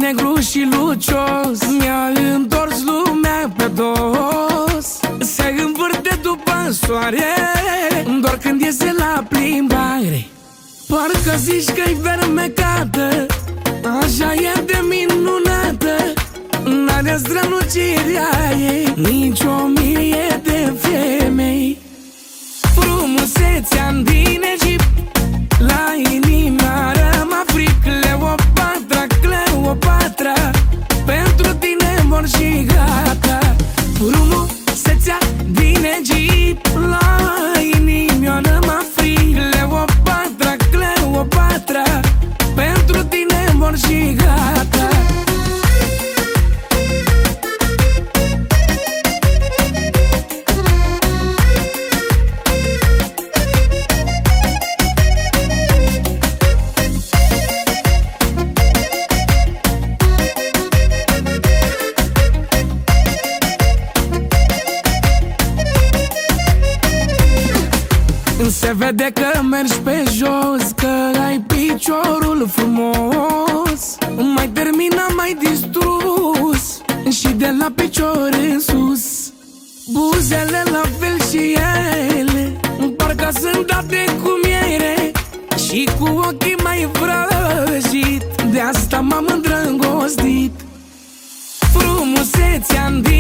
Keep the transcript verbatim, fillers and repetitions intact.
negru și lucios mi-a întors lumea pe dos. Se învârte după soare doar când iese la plimbare. Parcă zici că-i fermecată, așa e de minunată. N-are strălucirea ei nici o mie de femei. Frumusețea din Egipt la inima răma fric. Cleopatra, Cleopatra, pentru tine mor și gata. Frumusețea din Egipt la inima răma fric. Cleopatra, Cleopatra, pentru tine mor și gata. Se vede că mergi pe jos, că ai piciorul frumos. Mai terminat, mai distrus și de la picior în sus. Buzele la fel și ele, parcă sunt date cu miere și cu ochii mai vrăjit. De asta m-am îndrăgostit. Frumusețea-n din